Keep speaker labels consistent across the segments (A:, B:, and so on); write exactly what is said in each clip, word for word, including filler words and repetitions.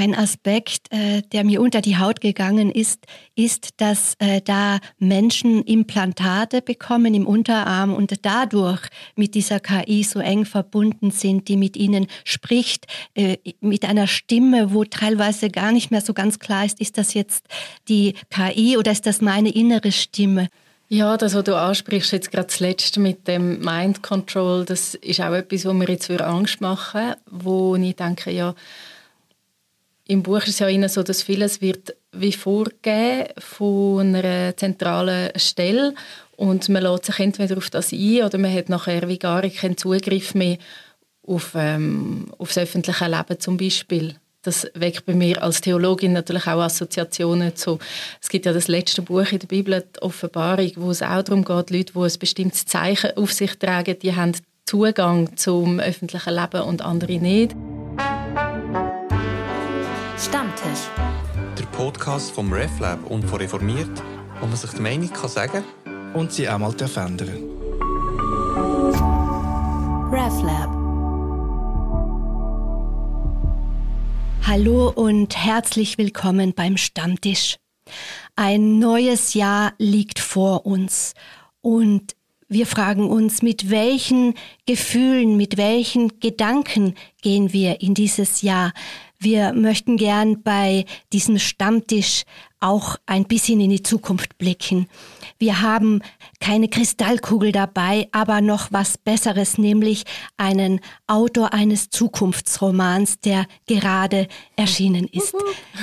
A: Ein Aspekt, äh, der mir unter die Haut gegangen ist, ist, dass äh, da Menschen Implantate bekommen im Unterarm und dadurch mit dieser K I so eng verbunden sind, die mit ihnen spricht, äh, mit einer Stimme, wo teilweise gar nicht mehr so ganz klar ist, ist das jetzt die K I oder ist das meine innere Stimme?
B: Ja, das, was du ansprichst, jetzt gerade das Letzte mit dem Mind Control, das ist auch etwas, was mir jetzt für Angst machen, wo ich denke, ja, im Buch ist es ja immer so, dass vieles wird wie vorgegeben von einer zentralen Stelle und man lässt sich entweder auf das ein oder man hat nachher wie gar keinen Zugriff mehr auf, ähm, auf das öffentliche Leben zum Beispiel. Das weckt bei mir als Theologin natürlich auch Assoziationen zu. Es gibt ja das letzte Buch in der Bibel, die Offenbarung, wo es auch darum geht, Leute, die ein bestimmtes Zeichen auf sich tragen, die haben Zugang zum öffentlichen Leben und andere nicht.
C: Stammtisch.
D: Der Podcast vom RefLab und von Reformiert, wo man sich die Meinung kann sagen
E: und sie auch mal verändern.
C: RefLab.
A: Hallo und herzlich willkommen beim Stammtisch. Ein neues Jahr liegt vor uns und wir fragen uns, mit welchen Gefühlen, mit welchen Gedanken gehen wir in dieses Jahr? Wir möchten gern bei diesem Stammtisch auch ein bisschen in die Zukunft blicken. Wir haben keine Kristallkugel dabei, aber noch was Besseres, nämlich einen Autor eines Zukunftsromans, der gerade erschienen ist.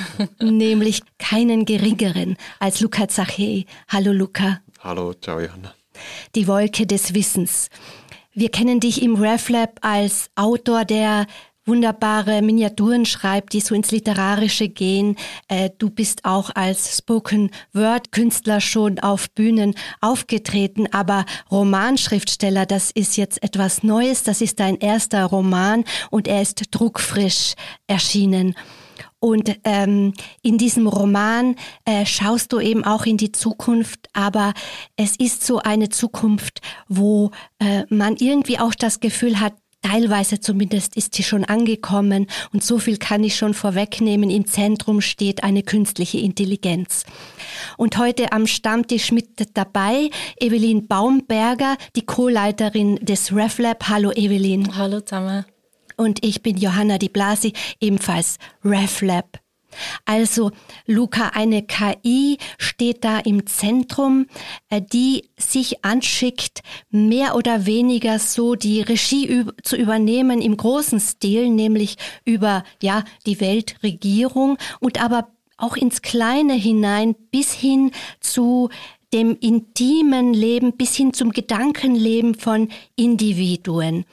A: Nämlich keinen geringeren als Luca Zacchei. Hallo Luca.
D: Hallo, ciao Johanna.
A: Die Wolke des Wissens. Wir kennen dich im RefLab als Autor, der wunderbare Miniaturen schreibt, die so ins Literarische gehen. Äh, du bist auch als Spoken-Word-Künstler schon auf Bühnen aufgetreten, aber Romanschriftsteller, das ist jetzt etwas Neues. Das ist dein erster Roman und er ist druckfrisch erschienen. Und ähm, in diesem Roman äh, schaust du eben auch in die Zukunft, aber es ist so eine Zukunft, wo äh, man irgendwie auch das Gefühl hat, teilweise zumindest ist sie schon angekommen und so viel kann ich schon vorwegnehmen. Im Zentrum steht eine künstliche Intelligenz. Und heute am Stammtisch mit dabei Evelyn Baumberger, die Co-Leiterin des RefLab. Hallo Evelyn.
B: Hallo zusammen.
A: Und ich bin Johanna Di Blasi, ebenfalls RefLab. Also Luca, eine K I steht da im Zentrum, die sich anschickt, mehr oder weniger so die Regie zu übernehmen im großen Stil, nämlich über ja die Weltregierung und aber auch ins Kleine hinein bis hin zu dem intimen Leben, bis hin zum Gedankenleben von Individuen.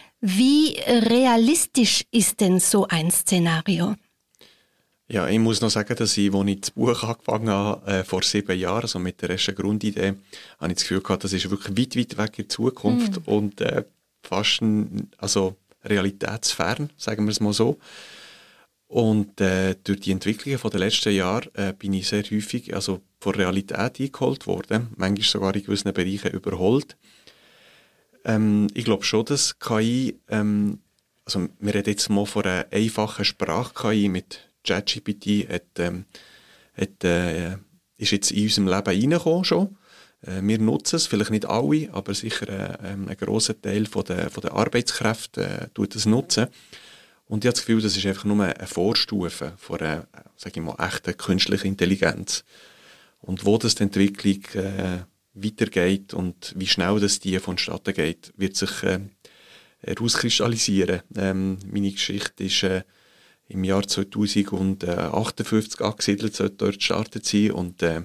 A: Wie realistisch ist denn so ein Szenario?
D: Ja, ich muss noch sagen, dass ich, als ich das Buch angefangen habe, äh, vor sieben Jahren, also mit der ersten Grundidee, habe ich das Gefühl gehabt, das ist wirklich weit, weit weg in die Zukunft mm. und äh, fast ein, also realitätsfern, sagen wir es mal so. Und äh, durch die Entwicklungen der letzten Jahre äh, bin ich sehr häufig also von Realität eingeholt worden, manchmal sogar in gewissen Bereichen überholt. Ähm, ich glaube schon, dass K I, ähm, also wir reden jetzt mal von einer einfachen Sprach-K I mit ChatGPT hat, ähm, hat, äh, ist jetzt in unserem Leben reingekommen schon. Äh, wir nutzen es, vielleicht nicht alle, aber sicher äh, ein grosser Teil von der, von der Arbeitskräfte äh, tut es nutzen. Und ich habe das Gefühl, das ist einfach nur eine Vorstufe von einer, sage ich mal, echten künstlichen Intelligenz. Und wo das die Entwicklung äh, weitergeht und wie schnell das die vonstatten geht, wird sich äh, herauskristallisieren. Ähm, meine Geschichte ist äh, im Jahr zweitausendachtundfünfzig angesiedelt, sollte dort gestartet sein. Und äh,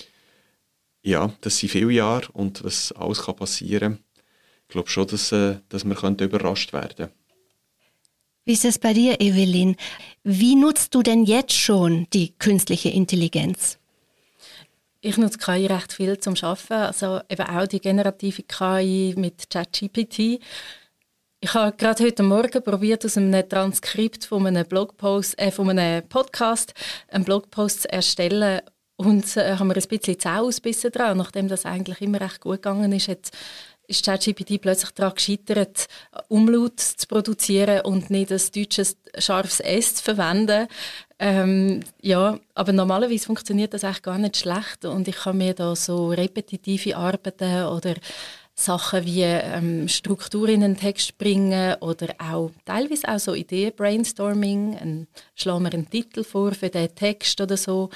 D: ja, das sind viele Jahre und was alles kann passieren, ich glaube schon, dass, äh, dass wir könnte überrascht werden.
A: Wie ist es bei dir, Evelyn? Wie nutzt du denn jetzt schon die künstliche Intelligenz?
B: Ich nutze K I recht viel zum Arbeiten, also eben auch die generative K I mit ChatGPT. Ich habe gerade heute Morgen probiert, aus einem Transkript von einem Blogpost, äh, von einem Podcast einen Blogpost zu erstellen und äh, haben wir ein bisschen Zähne ausgebissen dran. Nachdem das eigentlich immer recht gut gegangen ist, hat ist ChatGPT plötzlich daran gescheitert, Umlaut zu produzieren und nicht ein deutsches scharfes S zu verwenden. Ähm, ja, aber normalerweise funktioniert das eigentlich gar nicht schlecht und ich kann mir da so repetitive Arbeiten oder Sachen wie ähm, Struktur in einen Text bringen oder auch teilweise auch so Ideen-Brainstorming, ein, schlage mir einen Titel vor für diesen Text oder so.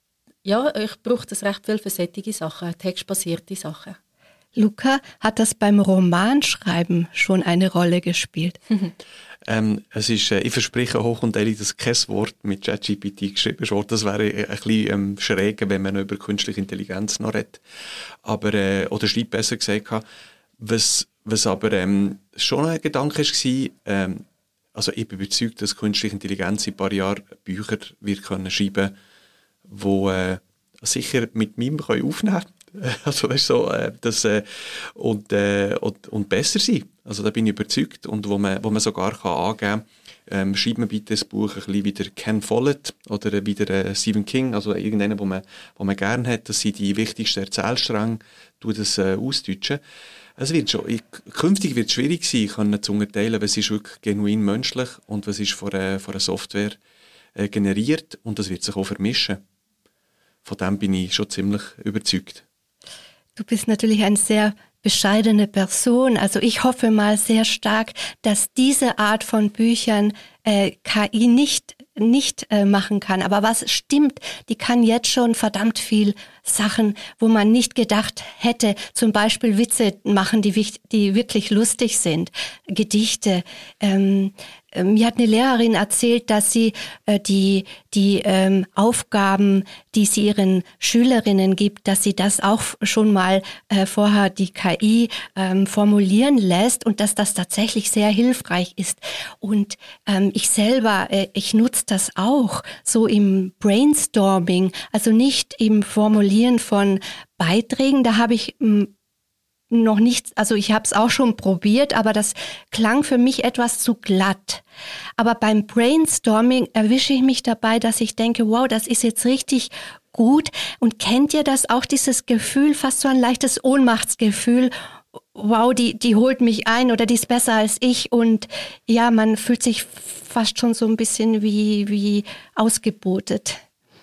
B: Ja, ich brauche das recht viel für solche Sachen, textbasierte Sachen.
A: Luca, hat das beim Romanschreiben schon eine Rolle gespielt?
D: ähm, es ist, äh, ich verspreche hoch und ehrlich, dass kein Wort mit ChatGPT geschrieben wird. Das wäre ein bisschen ähm, schräg, wenn man noch über künstliche Intelligenz noch redet. Aber, äh, oder schreibt besser gesagt, was, was aber ähm, schon ein Gedanke war, ähm, also ich bin überzeugt, dass künstliche Intelligenz in ein paar Jahren Bücher wird können schreiben, die äh, sicher mit meinem können aufnehmen können. Also weißt so, äh, das, äh, und, äh, und, und besser sein. Also da bin ich überzeugt. Und wo man, wo man sogar kann angeben kann, ähm, schreibt mir bitte das Buch ein bisschen wieder Ken Follett oder wieder äh, Stephen King, also irgendeinen, wo man, wo man gerne hat, dass sie die wichtigsten Erzählstränge das äh, ausdeutschen. Es wird schon, ich, künftig wird es schwierig sein, können zu unterteilen, was ist wirklich genuin menschlich und was ist von einer, von einer Software äh, generiert, und das wird sich auch vermischen. Von dem bin ich schon ziemlich überzeugt.
A: Du bist natürlich eine sehr bescheidene Person. Also ich hoffe mal sehr stark, dass diese Art von Büchern äh, K I nicht nicht äh, machen kann. Aber was stimmt, die kann jetzt schon verdammt viel Sachen, wo man nicht gedacht hätte. Zum Beispiel Witze machen, die, die wirklich lustig sind. Gedichte. Ähm, Mir hat eine Lehrerin erzählt, dass sie äh, die die ähm, Aufgaben, die sie ihren Schülerinnen gibt, dass sie das auch schon mal äh, vorher die K I ähm, formulieren lässt und dass das tatsächlich sehr hilfreich ist. Und ähm, ich selber, äh, ich nutze das auch so im Brainstorming, also nicht im Formulieren von Beiträgen. Da habe ich mh, noch nichts, also ich habe es auch schon probiert, aber das klang für mich etwas zu glatt. Aber beim Brainstorming erwische ich mich dabei, dass ich denke, wow, das ist jetzt richtig gut. Und kennt ihr das auch, dieses Gefühl, fast so ein leichtes Ohnmachtsgefühl? Wow, die, die holt mich ein oder die ist besser als ich. Und ja, man fühlt sich fast schon so ein bisschen wie, wie ausgebotet.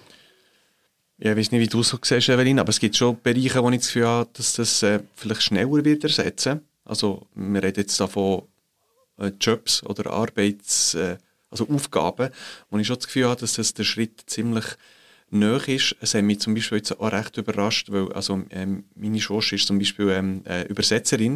D: Ja, ich weiß nicht, wie du es so siehst, Evelyn, aber es gibt schon Bereiche, wo ich das Gefühl habe, dass das äh, vielleicht schneller wird ersetzen. Also wir reden jetzt davon äh, Jobs oder Arbeits, äh, also Aufgaben, wo ich schon das Gefühl habe, dass das der Schritt ziemlich nahe ist. Es hat mich zum Beispiel jetzt auch recht überrascht, weil also, ähm, meine Schwester ist zum Beispiel ähm, äh, Übersetzerin.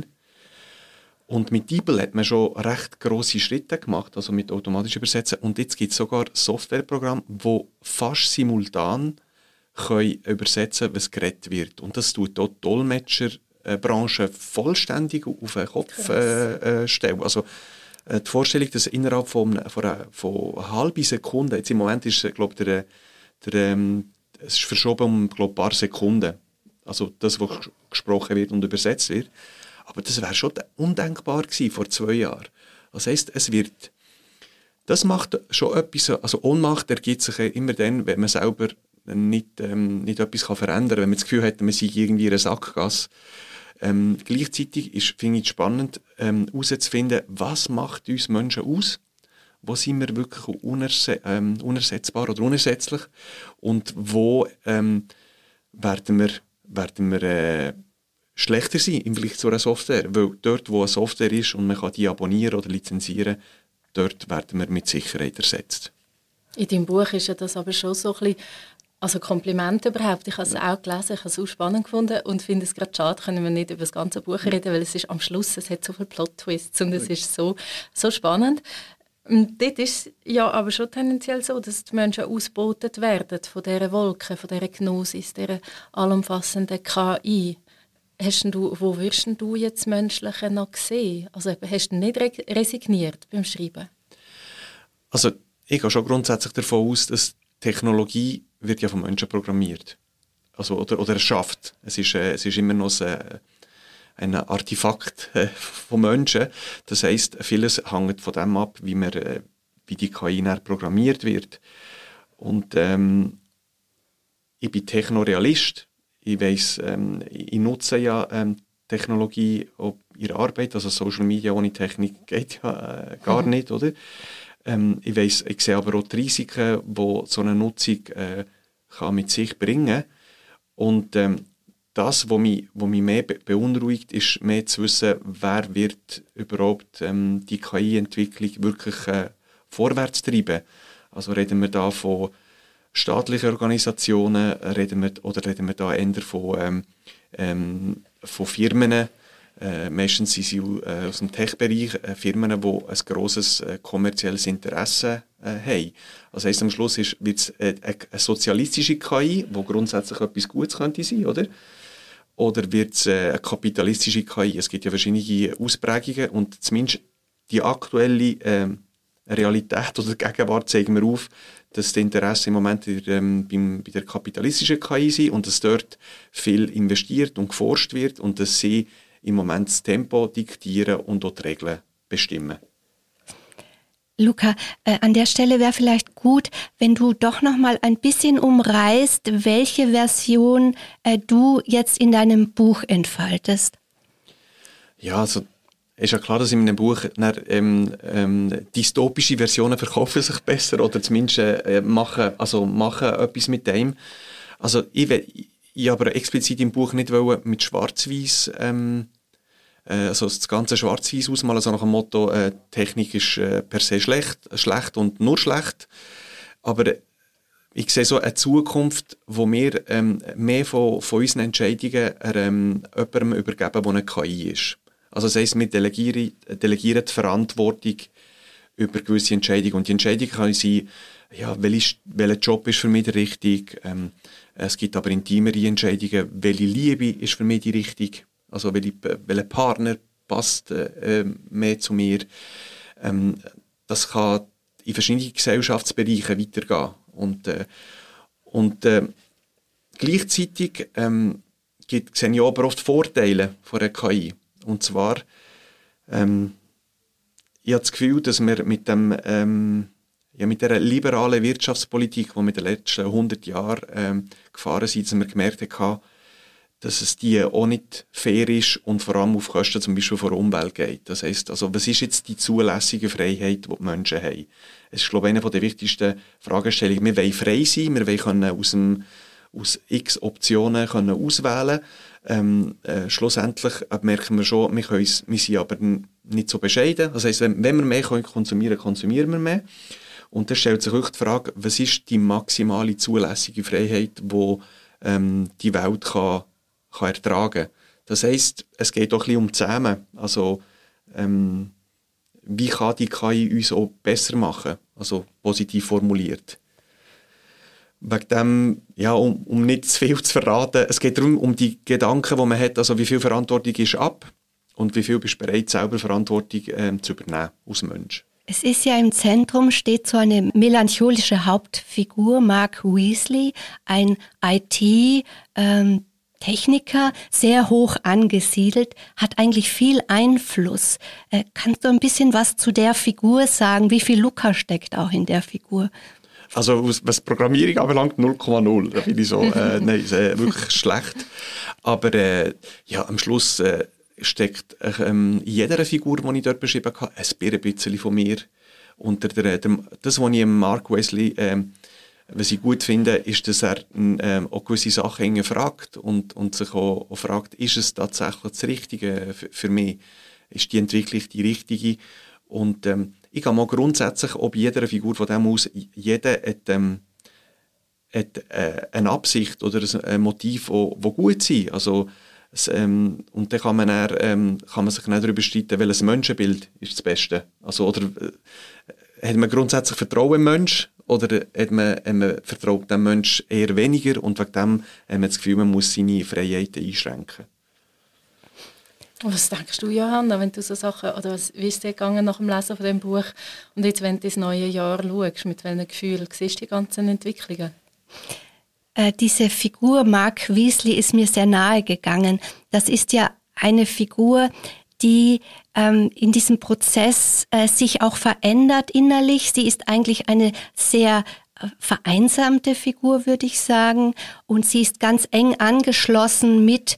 D: Und mit DeepL hat man schon recht grosse Schritte gemacht, also mit automatisch Übersetzen. Und jetzt gibt es sogar Softwareprogramme, die fast simultan können übersetzen, was geredet wird. Und das tut auch die Dolmetscherbranche vollständig auf den Kopf äh, äh, stellen. Also äh, die Vorstellung, dass innerhalb von, von, einer, von einer halben Sekunde, jetzt im Moment ist glaube der, der, ähm, es ist verschoben um glaub, ein paar Sekunden, also das, was gesprochen wird und übersetzt wird. Aber das wäre schon undenkbar gewesen vor zwei Jahren. Das heisst, es wird, das macht schon etwas, also Ohnmacht ergibt sich immer dann, wenn man selber nicht, ähm, nicht etwas kann verändern kann, wenn man das Gefühl hat, man sei irgendwie in einer Sackgasse. Ähm, gleichzeitig ist, finde ich es spannend, ähm, herauszufinden, was macht uns Menschen aus, wo sind wir wirklich unerse- ähm, unersetzbar oder unersetzlich und wo ähm, werden wir, werden wir äh, schlechter sein im Vergleich zu einer Software, weil dort, wo eine Software ist und man kann die abonnieren oder lizenzieren, dort werden wir mit Sicherheit ersetzt.
B: In deinem Buch ist ja das aber schon so ein bisschen, also Komplimente überhaupt. Ich habe es auch gelesen, ich habe es auch spannend gefunden und finde es gerade schade, können wir nicht über das ganze Buch reden, weil es ist am Schluss, es hat so viele Plot-Twists und es ist so, so spannend. Und dort ist es ja aber schon tendenziell so, dass die Menschen ausgebeutet werden von dieser Wolke, von dieser Gnosis, dieser allumfassenden K I. Hast du, wo wirst du jetzt Menschliche noch sehen? Also hast du nicht resigniert beim Schreiben?
D: Also ich gehe schon grundsätzlich davon aus, dass Technologie wird ja von Menschen programmiert. Also, oder, oder erschafft. Es ist, äh, es ist immer noch ein, ein Artefakt äh, von Menschen. Das heisst, vieles hängt von dem ab, wie, man, äh, wie die K I programmiert wird. Und ähm, ich bin Technorealist. Ich weiss, ähm, ich nutze ja ähm, Technologie auf ihre Arbeit. Also Social Media ohne Technik geht ja äh, gar mhm. nicht, oder? Ähm, ich weiss, ich sehe aber auch die Risiken, die so eine Nutzung äh, kann mit sich bringen. Und ähm, das, was mich, was mich mehr be- beunruhigt, ist mehr zu wissen, wer wird überhaupt ähm, die K I-Entwicklung wirklich äh, vorwärts treiben. Also reden wir da von staatlichen Organisationen, reden wir, oder reden wir da eher von, ähm, ähm, von Firmen, äh, meistens sind sie äh, aus dem Tech-Bereich, äh, Firmen, die ein grosses äh, kommerzielles Interesse äh, haben. Also heisst, am Schluss wird es äh, eine sozialistische K I, die grundsätzlich etwas Gutes könnte sein, oder? Oder wird es äh, eine kapitalistische K I? Es gibt ja verschiedene Ausprägungen und zumindest die aktuelle äh, Realität oder Gegenwart zeigen wir auf, dass das Interesse im Moment in, ähm, beim, bei der kapitalistischen K I sind und dass dort viel investiert und geforscht wird und dass sie im Moment das Tempo diktieren und auch die Regeln bestimmen.
A: Luca, äh, an der Stelle wäre vielleicht gut, wenn du doch noch mal ein bisschen umreißt, welche Version äh, du jetzt in deinem Buch entfaltest.
D: Ja, also ist ja klar, dass in meinem Buch dann, ähm, ähm, dystopische Versionen verkaufen sich besser oder zumindest äh, machen, also machen etwas mit dem. Also ich, ich aber explizit im Buch nicht wollen mit Schwarz-Weiß, ähm, äh, also das ganze Schwarz-Weiß ausmalen, also nach dem Motto, äh, Technik ist äh, per se schlecht, schlecht und nur schlecht. Aber äh, ich sehe so eine Zukunft, wo wir ähm, mehr von, von unseren Entscheidungen ähm, jemandem übergeben, der eine K I ist. Also das heisst, wir delegieren, delegieren die Verantwortung über gewisse Entscheidungen. Und die Entscheidung kann sein, ja, welcher, welcher Job ist für mich der richtige. Ähm, es gibt aber intimere Entscheidungen, welche Liebe ist für mich die richtige. Also welche, welcher Partner passt äh, mehr zu mir. Ähm, das kann in verschiedenen Gesellschaftsbereichen weitergehen. Und, äh, und äh, gleichzeitig ähm, gibt, sehe ich aber oft Vorteile von einer K I. Und zwar, ähm, ich habe das Gefühl, dass wir mit, dem, ähm, ja, mit der liberalen Wirtschaftspolitik, die wir in den letzten hundert Jahren ähm, gefahren sind, dass wir gemerkt haben, dass es die auch nicht fair ist und vor allem auf Kosten zum Beispiel von der Umwelt geht. Das heisst, also, was ist jetzt die zulässige Freiheit, die die Menschen haben? Es ist, glaube ich, eine der wichtigsten Fragestellungen. Wir wollen frei sein, wir wollen können aus, dem, aus x Optionen können auswählen. Ähm, äh, schlussendlich merken wir schon, wir, können, wir sind aber nicht so bescheiden. Das heisst, wenn, wenn wir mehr können konsumieren, konsumieren wir mehr. Und dann stellt sich auch die Frage, was ist die maximale zulässige Freiheit, die ähm, die Welt kann, kann ertragen kann. Das heisst, es geht auch ein bisschen um Zusammen. Also, ähm, wie kann die K I uns auch besser machen? Also positiv formuliert. Wegen dem, ja, um, um nicht zu viel zu verraten, es geht darum, um die Gedanken, die man hat, also wie viel Verantwortung ist ab und wie viel bist du bereit, selber Verantwortung ähm, zu übernehmen als Mensch.
A: Es ist ja im Zentrum, steht so eine melancholische Hauptfigur, Mark Weasley, ein I T-Techniker, ähm, sehr hoch angesiedelt, hat eigentlich viel Einfluss. Äh, kannst du ein bisschen was zu der Figur sagen? Wie viel Luca steckt auch in der Figur?
D: Also was Programmierung anbelangt, null Komma null. Da bin ich so, äh, nein, äh, wirklich schlecht. Aber äh, ja, am Schluss äh, steckt äh, in jeder Figur, die ich dort beschrieben habe, ein bisschen von mir. Und der, der, der, das, was ich Mark Weasley äh, was ich gut finde, ist, dass er äh, auch gewisse Sachen fragt und, und sich auch, auch fragt, ist es tatsächlich das Richtige für, für mich? Ist die Entwicklung die richtige? Und ähm, ich gehe mal grundsätzlich, ob jeder Figur von dem aus, jeder hat, ähm, hat äh, eine Absicht oder ein Motiv, das gut sein. Also, es, ähm, und dann kann man, dann, ähm, kann man sich dann darüber streiten, welches Menschenbild ist das Beste. Also, oder äh, hat man grundsätzlich Vertrauen im Mensch oder hat man, hat man vertraut dem Mensch eher weniger und wegen dem hat man das Gefühl, man muss seine Freiheiten einschränken.
B: Was denkst du, Johanna, wenn du so Sachen, oder was, wie ist es dir gegangen nach dem Lesen von dem Buch und jetzt, wenn du ins neue Jahr schaust, mit welchen Gefühlen siehst du die ganzen Entwicklungen?
A: Äh, diese Figur Mark Weasley ist mir sehr nahe gegangen. Das ist ja eine Figur, die ähm, in diesem Prozess äh, sich auch verändert innerlich. Sie ist eigentlich eine sehr äh, vereinsamte Figur, würde ich sagen, und sie ist ganz eng angeschlossen mit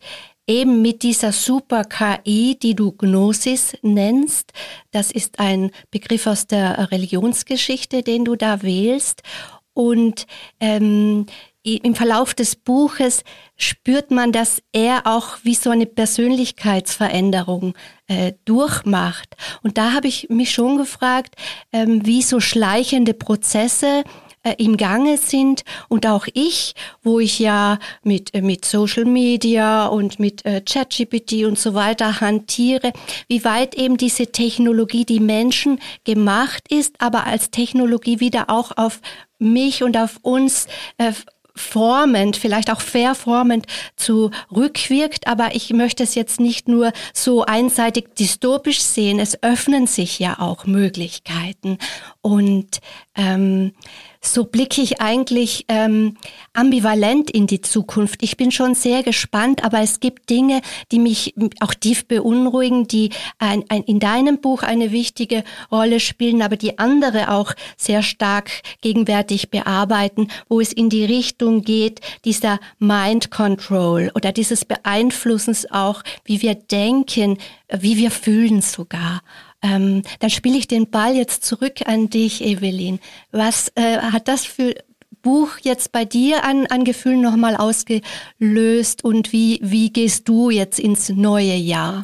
A: eben mit dieser Super-K I, die du Gnosis nennst. Das ist ein Begriff aus der Religionsgeschichte, den du da wählst. Und ähm, im Verlauf des Buches spürt man, dass er auch wie so eine Persönlichkeitsveränderung äh, durchmacht. Und da habe ich mich schon gefragt, ähm, wie so schleichende Prozesse äh, im Gange sind. Und auch ich, wo ich ja mit, äh, mit Social Media und mit äh, ChatGPT und so weiter hantiere, wie weit eben diese Technologie, die Menschen gemacht ist, aber als Technologie wieder auch auf mich und auf uns äh, formend, vielleicht auch verformend zurückwirkt, aber ich möchte es jetzt nicht nur so einseitig dystopisch sehen, es öffnen sich ja auch Möglichkeiten und ähm, so blicke ich eigentlich ähm, ambivalent in die Zukunft. Ich bin schon sehr gespannt, aber es gibt Dinge, die mich auch tief beunruhigen, die ein, ein, in deinem Buch eine wichtige Rolle spielen, aber die andere auch sehr stark gegenwärtig bearbeiten, wo es in die Richtung geht, dieser Mind Control oder dieses Beeinflussens auch, wie wir denken, wie wir fühlen sogar. Ähm, dann spiele ich den Ball jetzt zurück an dich, Evelyn. Was äh, hat das für Buch jetzt bei dir an, an Gefühlen nochmal ausgelöst und wie, wie gehst du jetzt ins neue Jahr?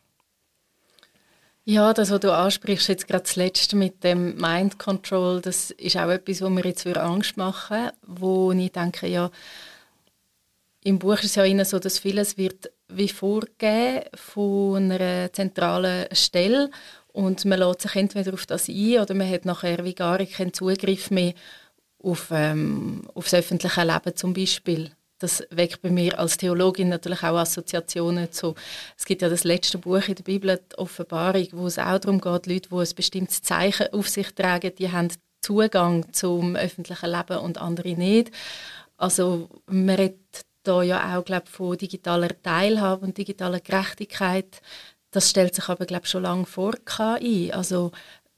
B: Ja, das, was du ansprichst, jetzt gerade das Letzte mit dem Mind Control, das ist auch etwas, wo mir jetzt für Angst machen, wo ich denke, ja, im Buch ist es ja immer so, dass vieles wird wie vorgegeben von einer zentralen Stelle und man lässt sich entweder auf das ein oder man hat nachher wie gar keinen Zugriff mehr auf, ähm, auf das öffentliche Leben zum Beispiel. Das weckt bei mir als Theologin natürlich auch Assoziationen zu. Es gibt ja das letzte Buch in der Bibel, die Offenbarung, wo es auch darum geht, Leute, die ein bestimmtes Zeichen auf sich tragen, die haben Zugang zum öffentlichen Leben und andere nicht. Also man redet da ja auch, glaub, von digitaler Teilhabe und digitaler Gerechtigkeit. Das stellt sich aber, glaub, schon lange vor K I. Also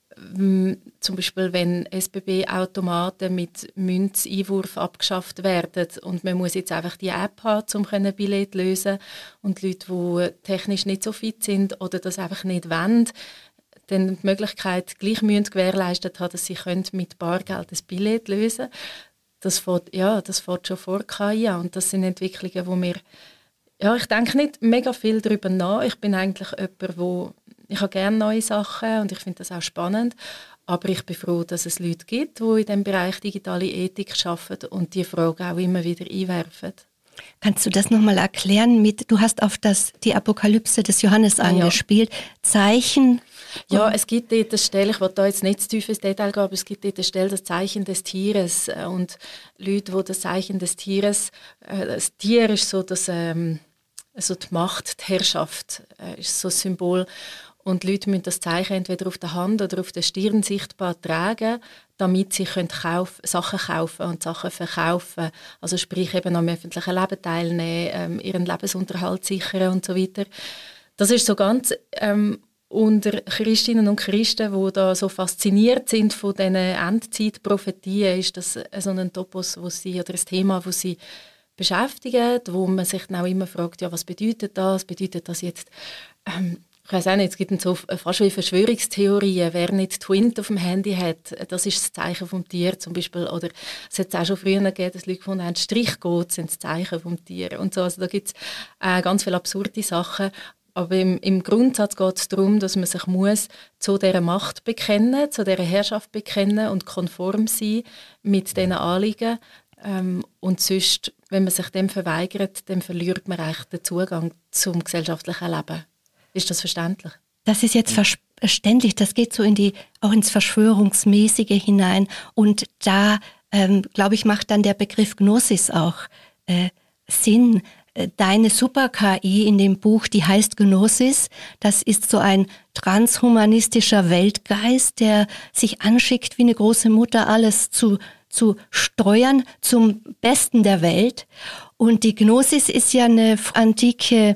B: m, zum Beispiel, wenn S B B-Automaten mit Münzeinwurf abgeschafft werden und man muss jetzt einfach die App haben, um ein Billett zu lösen und Leute, die technisch nicht so fit sind oder das einfach nicht wollen, dann die Möglichkeit gleich gewährleistet haben, dass sie mit Bargeld das Billett lösen können. Das fährt, ja, das fährt schon vor K I an. Und das sind Entwicklungen, wo wir, ja, ich denke nicht mega viel darüber nach. Ich bin eigentlich jemand, wo, ich habe gerne neue Sachen und ich finde das auch spannend. Aber ich bin froh, dass es Leute gibt, die in diesem Bereich digitale Ethik arbeiten und die Frage auch immer wieder einwerfen.
A: Kannst du das nochmal erklären? Mit, du hast auf das, die Apokalypse des Johannes angespielt. Ja. Zeichen.
B: Ja, es gibt dort eine Stelle, ich will da jetzt nicht zu tief ins Detail gehen, aber es gibt dort eine Stelle, das Zeichen des Tieres. Und Leute, die das Zeichen des Tieres, äh, das Tier ist so, das, ähm, so die Macht, die Herrschaft, äh, ist so ein Symbol. Und Leute müssen das Zeichen entweder auf der Hand oder auf der Stirn sichtbar tragen, damit sie können kauf, Sachen kaufen und Sachen verkaufen. Also sprich eben am öffentlichen Leben teilnehmen, ähm, ihren Lebensunterhalt sichern und so weiter. Das ist so ganz ähm, unter Christinnen und Christen, die da so fasziniert sind von diesen Endzeitprophetien, ist das so ein Topos, wo sie, oder ein Thema, das sie beschäftigen, wo man sich dann auch immer fragt, ja, was bedeutet das? Bedeutet das jetzt... Ähm, Ich weiss auch nicht, es gibt so fast wie Verschwörungstheorien. Wer nicht Twint auf dem Handy hat, das ist das Zeichen vom Tier zum Beispiel. Oder es hat auch schon früher gegeben, dass Leute gefunden haben, Strichcode sind das Zeichen vom Tier. Und so. Also da gibt es äh, ganz viele absurde Sachen. Aber im, im Grundsatz geht es darum, dass man sich muss zu dieser Macht bekennen, zu dieser Herrschaft bekennen und konform sein mit diesen Anliegen. Ähm, und sonst, wenn man sich dem verweigert, dann verliert man eigentlich den Zugang zum gesellschaftlichen Leben. Ist das verständlich?
A: Das ist jetzt verständlich. Das geht so in die, auch ins Verschwörungsmäßige hinein. Und da, ähm, glaube ich, macht dann der Begriff Gnosis auch äh, Sinn. Deine Super-K I in dem Buch, die heißt Gnosis. Das ist so ein transhumanistischer Weltgeist, der sich anschickt, wie eine große Mutter alles zu, zu steuern zum Besten der Welt. Und die Gnosis ist ja eine antike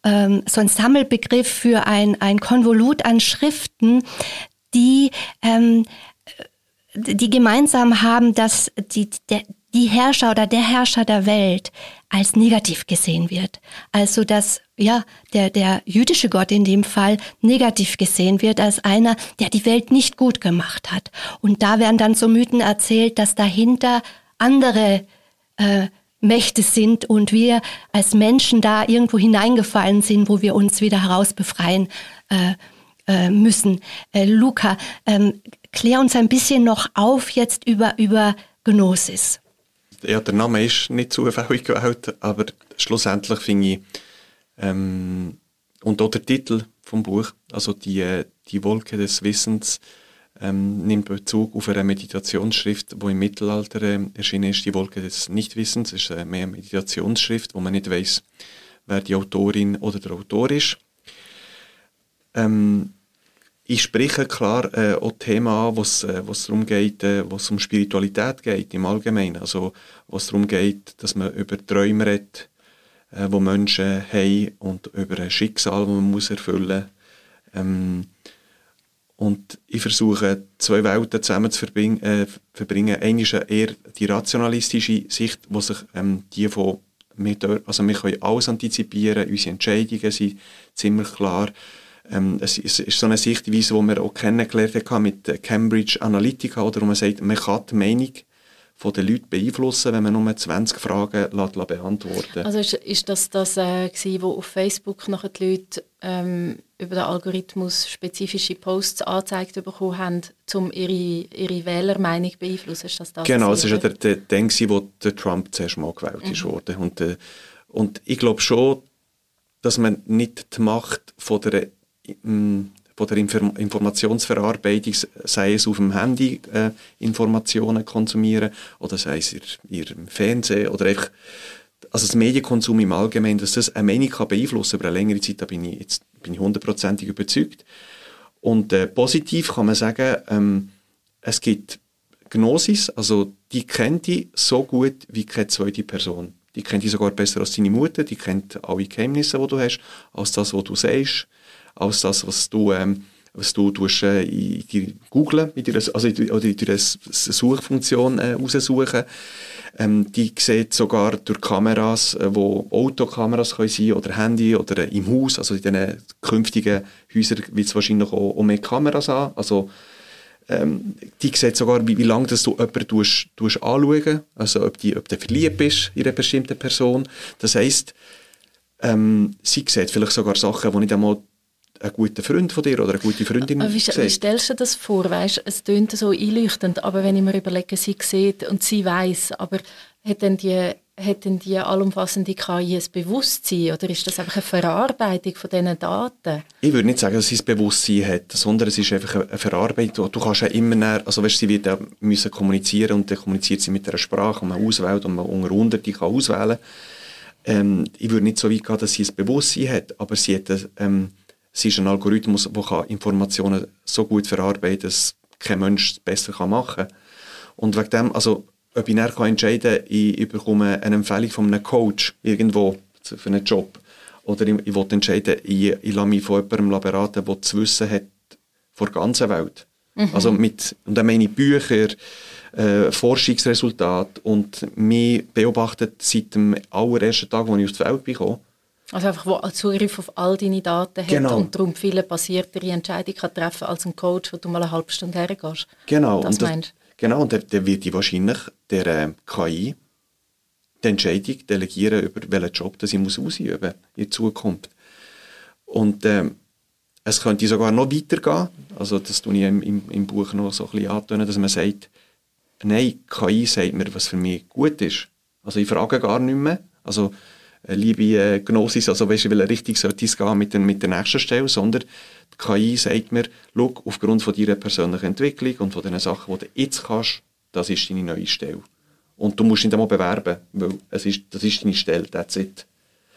A: so ein Sammelbegriff für ein, ein Konvolut an Schriften, die, ähm, die gemeinsam haben, dass die, die Herrscher oder der Herrscher der Welt als negativ gesehen wird. Also dass ja der, der jüdische Gott in dem Fall negativ gesehen wird als einer, der die Welt nicht gut gemacht hat. Und da werden dann so Mythen erzählt, dass dahinter andere äh, Mächte sind und wir als Menschen da irgendwo hineingefallen sind, wo wir uns wieder herausbefreien äh, äh, müssen. Äh, Luca, ähm, klär uns ein bisschen noch auf jetzt über, über Gnosis.
D: Ja, der Name ist nicht zufällig gewählt, aber schlussendlich finde ich, ähm, und auch der Titel vom Buch, also die, die Wolke des Wissens, ähm, nimmt Bezug auf eine Meditationsschrift, die im Mittelalter äh, erschienen ist, die Wolke des Nichtwissens. Es ist äh, mehr eine Meditationsschrift, wo man nicht weiss, wer die Autorin oder der Autor ist. Ähm, ich spreche klar äh, auch Themen an, wo es äh, darum geht, äh, wo es um Spiritualität geht im Allgemeinen. Also wo es darum geht, dass man über Träume redet, äh, die Menschen haben, und über ein Schicksal, das man muss erfüllen muss. Ähm, und ich versuche, zwei Welten zusammen zu verbringen. Äh, verbringen. Eine ist eher die rationalistische Sicht, wo sich ähm, die von wir, also wir können alles antizipieren, unsere Entscheidungen sind ziemlich klar. Ähm, es ist so eine Sichtweise, die wir auch kennengelernt haben mit Cambridge Analytica, oder wo man sagt, man kann die Meinung der Leute beeinflussen, wenn man nur zwanzig Fragen lässt, lässt beantworten.
B: Also ist, ist das das, äh, gewesen, wo auf Facebook nachher die Leute ähm, über den Algorithmus spezifische Posts angezeigt bekommen haben, um ihre, ihre Wählermeinung zu beeinflussen? Ist das das
D: genau, es
B: war
D: ja der, der, der, der wo der Trump zuerst mal gewählt mhm. ist worden. Und, äh, und ich glaube schon, dass man nicht die Macht von der von der Inform- Informationsverarbeitung, sei es auf dem Handy äh, Informationen konsumieren oder sei es in ihrem Fernsehen oder einfach, also das Medienkonsum im Allgemeinen, dass das eine Meinung kann beeinflussen über eine längere Zeit, da bin ich jetzt bin ich hundertprozentig überzeugt. Und äh, positiv kann man sagen, ähm, es gibt Gnosis, also die kennt die so gut wie keine zweite Person. Die kennt die sogar besser als deine Mutter, die kennt alle Geheimnisse, die du hast, als das, was du sagst, als das, was du, ähm, was du tust, äh, in, in googlen, in deiner, also in, oder in deiner Suchfunktion äh, raussuchen. Ähm, die sieht sogar durch Kameras, äh, wo Autokameras können sein oder Handy oder äh, im Haus, also in diesen künftigen Häusern wird es wahrscheinlich auch, auch mehr Kameras an. Also ähm, die sieht sogar, wie, wie lange das du jemanden tust, tust anschauen, also ob, die, ob du verliebt bist in eine bestimmte Person. Das heisst, ähm, sie sieht vielleicht sogar Sachen, die nicht einmal ein guter Freund von dir oder eine gute Freundin
B: wie, wie stellst du dir das vor? Weißt, es klingt so einleuchtend, aber wenn ich mir überlege, sie sieht und sie weiss, aber hat denn die, hat denn die allumfassende K I ein Bewusstsein oder ist das einfach eine Verarbeitung von diesen Daten?
D: Ich würde nicht sagen, dass sie ein Bewusstsein hat, sondern es ist einfach eine Verarbeitung. Du kannst ja immer näher, also weißt, sie wird ja müssen kommunizieren und dann kommuniziert sie mit einer Sprache, die man auswählt und man unter Hunderte kann auswählen. Ähm, ich würde nicht so weit gehen, dass sie ein Bewusstsein hat, aber sie hat ähm, Sie ist ein Algorithmus, der Informationen so gut verarbeitet kann, dass kein Mensch es besser machen kann. Und wegen dem, also, ob ich nachher entscheiden kann, ich bekomme eine Empfehlung von einem Coach irgendwo für einen Job, oder ich, ich will entscheiden, ich, ich lasse mich von jemandem beraten, der das Wissen hat von der ganzen Welt. Mhm. Also mit, und dann meine ich Bücher, äh, Forschungsresultate und mich beobachtet seit dem allerersten Tag, als ich auf die Welt bin.
B: Also einfach, wo Zugriff auf all deine Daten hat
D: genau.
B: und darum viel basiertere Entscheidungen kann treffen als ein Coach, wo du mal eine halbe Stunde hergehst.
D: Genau.
B: Das
D: und das,
B: meinst
D: genau, und dann wird die wahrscheinlich der äh, K I die Entscheidung delegieren, über welchen Job das ich muss ausüben in Zukunft. Und ähm, es könnte sogar noch weitergehen, also das tue ich im, im, im Buch noch so ein bisschen antönen, dass man sagt, nein, K I sagt mir, was für mich gut ist. Also ich frage gar nicht mehr, also liebe äh, Gnosis, also weißt du, welche Richtung sollte es gehen mit, den, mit der nächsten Stelle, sondern die K I sagt mir, schau, aufgrund von deiner persönlichen Entwicklung und von den Sachen, die du jetzt kannst, das ist deine neue Stelle. Und du musst dich nicht einmal bewerben, weil es ist, das ist deine Stelle, that's it.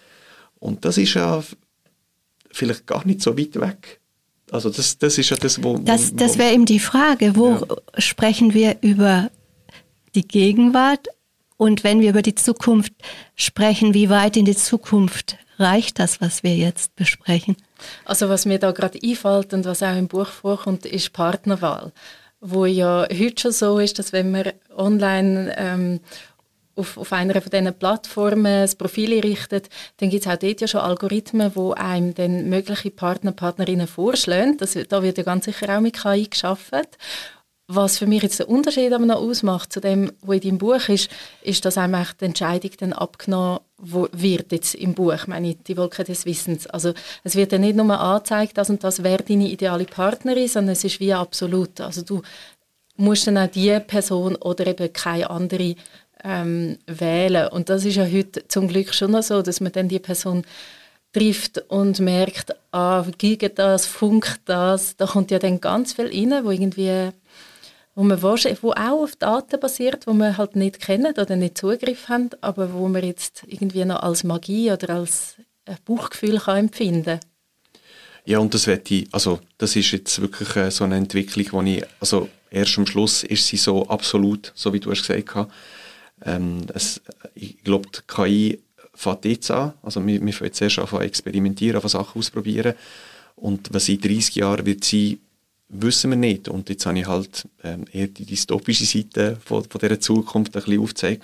D: Und das ist ja vielleicht gar nicht so weit weg. Also das, das ist ja das, wo...
A: Das,
D: wo,
A: das wäre eben die Frage, wo ja. sprechen wir über die Gegenwart? Und wenn wir über die Zukunft sprechen, wie weit in die Zukunft reicht das, was wir jetzt besprechen?
B: Also was mir da gerade einfällt und was auch im Buch vorkommt, ist Partnerwahl. Wo ja heute schon so ist, dass wenn man online ähm, auf, auf einer von diesen Plattformen das Profil einrichtet, dann gibt es auch dort ja schon Algorithmen, die einem dann mögliche Partner, Partnerinnen vorschlagen. Das, da wird ja ganz sicher auch mit K I geschaffen. Was für mich jetzt den Unterschied aber noch ausmacht zu dem, was in deinem Buch ist, ist, dass einem die Entscheidung dann abgenommen wird jetzt im Buch, ich meine, die Wolke des Wissens. Also es wird dann nicht nur angezeigt, das und das wäre deine ideale Partnerin, sondern es ist wie absolut. Also du musst dann auch die Person oder eben keine andere ähm, wählen. Und das ist ja heute zum Glück schon noch so, dass man dann die Person trifft und merkt, ah, gilt das, funkt das. Da kommt ja dann ganz viel rein, wo irgendwie wo man wo auch auf Daten basiert, wo wir halt nicht kennen oder nicht Zugriff haben, aber wo man jetzt irgendwie noch als Magie oder als Bauchgefühl kann empfinden.
D: Ja, und das ich, also das ist jetzt wirklich äh, so eine Entwicklung, wo ich, also erst am Schluss ist sie so absolut, so wie du hast gesagt hast. Ähm, es, ich glaube, die K I fängt jetzt an, also wir, wir fangen jetzt erst an zu experimentieren, an Sachen ausprobieren und was in dreißig Jahren wird sie, wissen wir nicht. Und jetzt habe ich halt ähm, eher die dystopische Seite von, von dieser Zukunft ein bisschen aufgezeigt.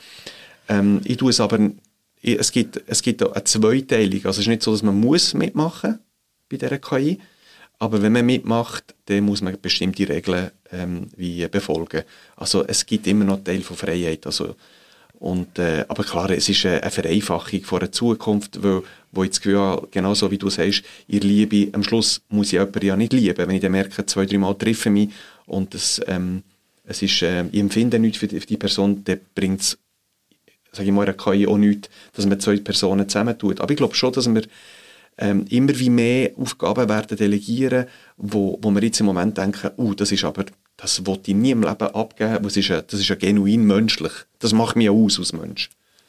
D: Ähm, ich tue es aber, ich, es gibt, es gibt eine Zweiteilung. Also es ist nicht so, dass man muss mitmachen bei dieser K I, aber wenn man mitmacht, dann muss man bestimmte Regeln ähm, wie befolgen. Also es gibt immer noch einen Teil von Freiheit. Also, und, äh, aber klar, es ist eine Vereinfachung von einer Zukunft, wo, wo ich das Gefühl habe, genauso wie du sagst, ihr Liebe, am Schluss muss ich jemanden ja nicht lieben. Wenn ich dann merke, zwei, drei Mal treffe mich und das, ähm, es ist, äh, ich empfinde nichts für die, für die Person, dann bringt es, sage ich mal, einer K I auch nichts, dass man zwei Personen zusammentut. Aber ich glaube schon, dass wir ähm, immer wie mehr Aufgaben werden delegieren, wo, wo wir jetzt im Moment denken, uh, das ist aber, das will ich nie im Leben abgeben, das ist, das ist ja genuin menschlich. Das macht mich aus als Mensch.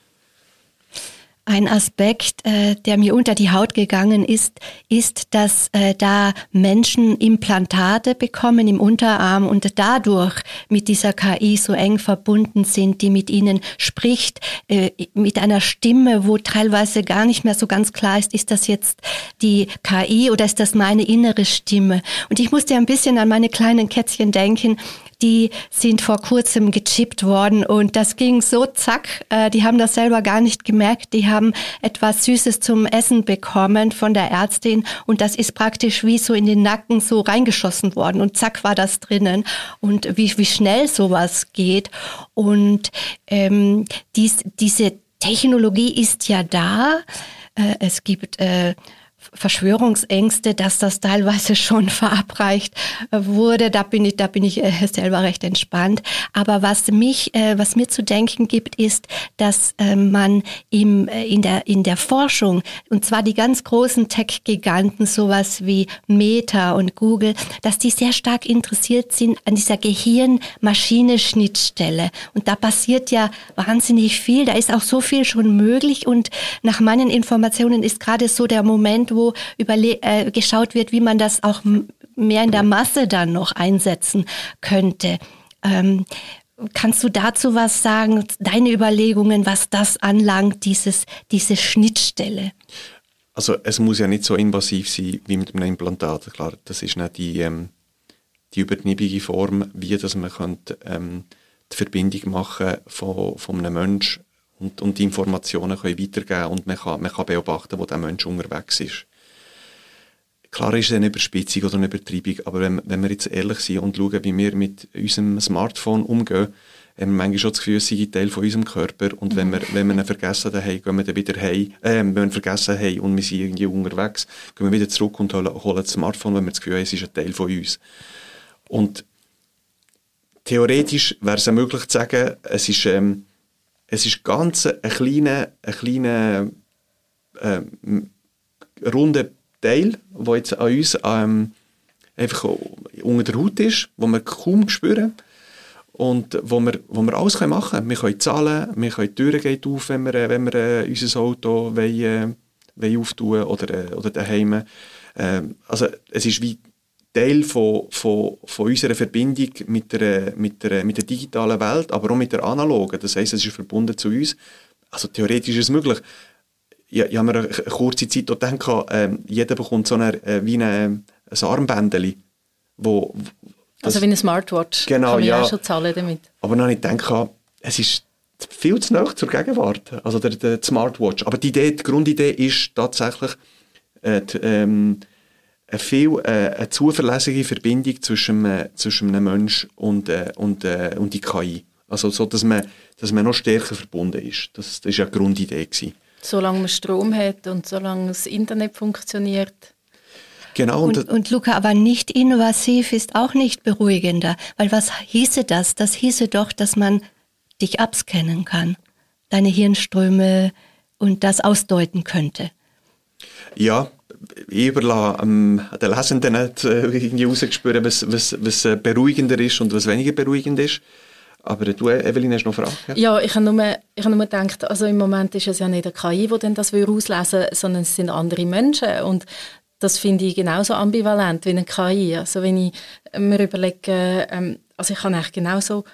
A: Ein Aspekt, äh, der mir unter die Haut gegangen ist, ist, dass äh, da Menschen Implantate bekommen im Unterarm und dadurch mit dieser K I so eng verbunden sind, die mit ihnen spricht, äh, mit einer Stimme, wo teilweise gar nicht mehr so ganz klar ist, ist das jetzt die K I oder ist das meine innere Stimme? Und ich musste ein bisschen an meine kleinen Kätzchen denken, die sind vor kurzem gechippt worden und das ging so zack, äh, die haben das selber gar nicht gemerkt, die haben etwas Süßes zum Essen bekommen von der Ärztin und das ist praktisch wie so in den Nacken so reingeschossen worden und zack war das drinnen und wie, wie schnell sowas geht und ähm, dies, diese Technologie ist ja da, äh, es gibt äh, Verschwörungsängste, dass das teilweise schon verabreicht wurde. Da bin ich, da bin ich äh, selber recht entspannt. Aber was mich, äh, was mir zu denken gibt, ist, dass äh, man im, äh, in der, in der Forschung, und zwar die ganz großen Tech-Giganten, sowas wie Meta und Google, dass die sehr stark interessiert sind an dieser Gehirn-Maschine-Schnittstelle. Und da passiert ja wahnsinnig viel. Da ist auch so viel schon möglich. Und nach meinen Informationen ist gerade so der Moment, wo überle- äh, geschaut wird, wie man das auch m- mehr in der Masse dann noch einsetzen könnte. Ähm, kannst du dazu was sagen, deine Überlegungen, was das anlangt, dieses, diese Schnittstelle?
D: Also es muss ja nicht so invasiv sein wie mit einem Implantat. Klar, das ist nicht die, ähm, die übertriebene Form, wie dass man könnte, ähm, die Verbindung machen von, von einem Menschen und, und die Informationen können weitergeben und man kann, man kann beobachten, wo der Mensch unterwegs ist. Klar ist es eine Überspitzung oder eine Übertreibung, aber wenn, wenn wir jetzt ehrlich sind und schauen, wie wir mit unserem Smartphone umgehen, haben wir manchmal schon das Gefühl, es sei ein Teil von unserem Körper und wenn wir, wenn wir ihn vergessen haben, gehen wir dann wieder heim, äh, wenn wir ihn vergessen haben und wir sind irgendwie unterwegs, gehen wir wieder zurück und holen, holen das Smartphone, wenn wir das Gefühl haben, es ist ein Teil von uns. Und theoretisch wäre es auch möglich zu sagen, es ist, ähm, es ist ganz ein kleiner, ein kleiner ähm, runder Teil, der jetzt an uns ähm, einfach unter der Haut ist, wo wir kaum spüren und wo wir, wo wir alles machen können. Wir können zahlen, wir können die Türen gehen auf, wenn wir, wenn wir äh, unser Auto wollen, äh, wollen auftun oder, äh, oder daheim. Ähm, also es ist wie Teil von, von, von unserer Verbindung mit der, mit, der, mit der digitalen Welt, aber auch mit der analogen. Das heisst, es ist verbunden zu uns. Also theoretisch ist es möglich. Ja, ich habe mir eine kurze Zeit gedacht, äh, jeder bekommt so eine, äh, wie eine, ein Armbändchen. Wo, wo,
B: also wie eine Smartwatch,
D: genau,
B: kann man ja
D: ja
B: auch schon zahlen damit.
D: Aber dann habe ich gedacht, es ist viel zu nahe zur Gegenwart, also der, der Smartwatch. Aber die Idee, die Grundidee ist tatsächlich äh, die, ähm, eine, viel, äh, eine zuverlässige Verbindung zwischen, äh, zwischen einem Menschen und, äh, und, äh, und die K I. Also so, dass man, dass man noch stärker verbunden ist. Das, das war ja die Grundidee gewesen. Solange
B: man Strom hat und solange das Internet funktioniert.
D: Genau.
A: Und, und, und Luca, aber nicht invasiv ist auch nicht beruhigender. Weil was hieße das? Das hieße doch, dass man dich abscannen kann, deine Hirnströme und das ausdeuten könnte.
D: Ja, ich überlasse ähm, den Lesenden nicht äh, irgendwie rauszuspüren, was, was, was äh, beruhigender ist und was weniger beruhigend ist. Aber du, Evelyn, hast noch eine Frage?
B: Ja, ich habe nur, ich habe nur gedacht, also im Moment ist es ja nicht eine K I, die dann das auslesen will, sondern es sind andere Menschen. Und das finde ich genauso ambivalent wie eine K I. Also wenn ich mir überlege, ähm, also ich habe eigentlich genauso